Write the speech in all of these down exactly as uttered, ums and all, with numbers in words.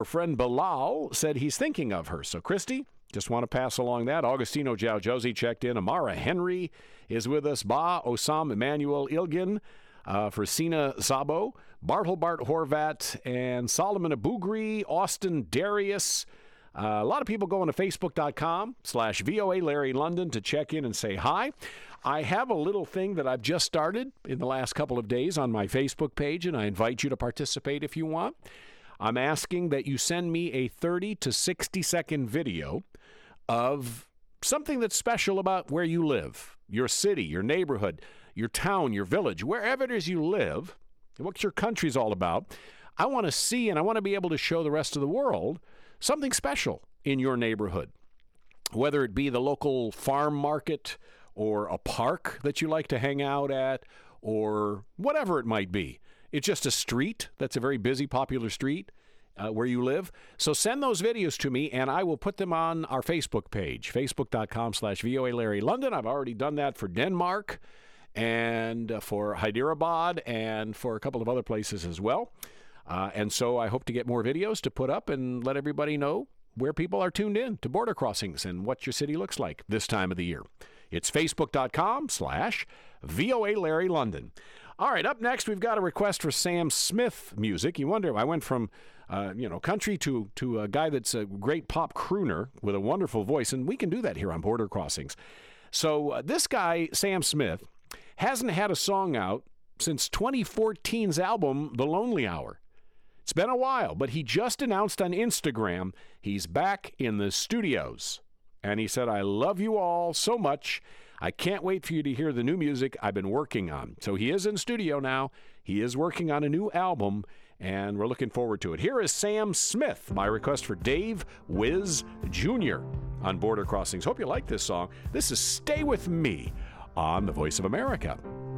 Her friend Bilal said he's thinking of her. So, Christy, just want to pass along that. Augustino Jow Josie checked in. Amara Henry is with us. Ba Osam Emmanuel Ilgin uh, for Sina Zabo. Bartlebart Horvat and Solomon Abugri. Austin Darius. Uh, a lot of people going to facebook.com slash VOA Larry London to check in and say hi. I have a little thing that I've just started in the last couple of days on my Facebook page, and I invite you to participate if you want. I'm asking that you send me a thirty to sixty second video of something that's special about where you live, your city, your neighborhood, your town, your village, wherever it is you live, what your country's all about. I want to see and I want to be able to show the rest of the world something special in your neighborhood, whether it be the local farm market or a park that you like to hang out at or whatever it might be. It's just a street that's a very busy, popular street uh, where you live. So send those videos to me, and I will put them on our Facebook page, facebook.com slash VOA Larry London. I've already done that for Denmark and uh, for Hyderabad and for a couple of other places as well. Uh, and so I hope to get more videos to put up and let everybody know where people are tuned in to border crossings and what your city looks like this time of the year. It's facebook.com slash VOA Larry London. All right, up next, we've got a request for Sam Smith music. You wonder, I went from, uh, you know, country to, to a guy that's a great pop crooner with a wonderful voice, and we can do that here on Border Crossings. So uh, this guy, Sam Smith, hasn't had a song out since twenty fourteen's album, The Lonely Hour. It's been a while, but he just announced on Instagram he's back in the studios. And he said, I love you all so much. I can't wait for you to hear the new music I've been working on. So he is in studio now. He is working on a new album, and we're looking forward to it. Here is Sam Smith, my request for Dave Wiz Junior on Border Crossings. Hope you like this song. This is Stay With Me on the Voice of America.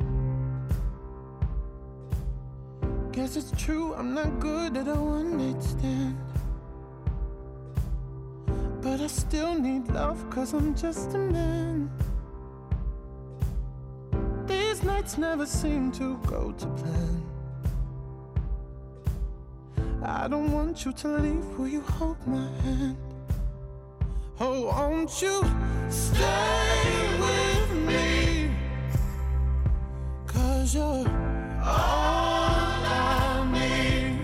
Guess it's true, I'm not good at a one-night stand, but I still need love, cause I'm just a man. These nights never seem to go to plan. I don't want you to leave, will you hold my hand? Oh, won't you stay with me, cause you're all I need.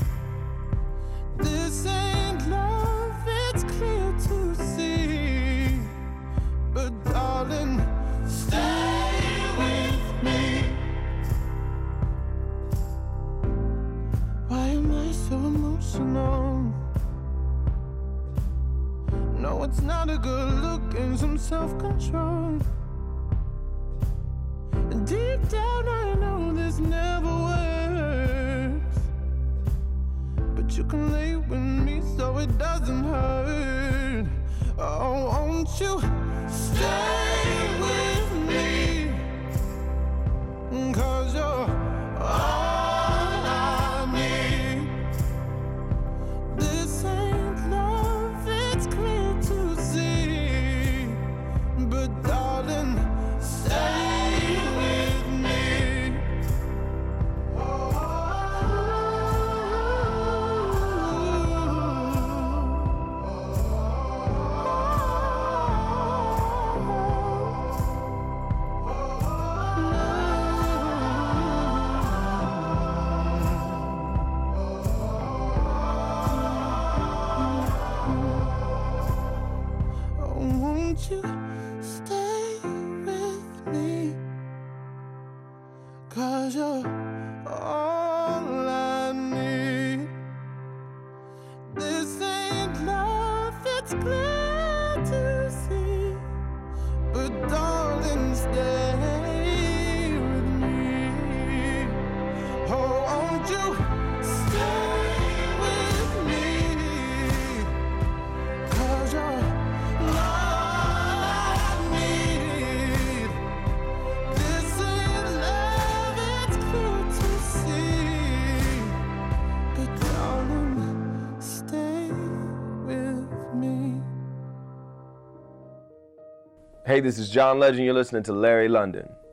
This ain't love, it's clear to see, but darling, stay with me. Why am I so emotional? No, it's not a good look and some self-control. And deep down I know this never works, but you can lay with me so it doesn't hurt. Oh, won't you stay with me, cause you're all I need. This ain't love, it's clear to see, but darling, stay with me. Won't you stay with me, cause you're all I need. This ain't love, it's clear to see, but darling, stay with me. Oh, won't you stay with me, cause you're Hey, this is John Legend. You're listening to Larry London.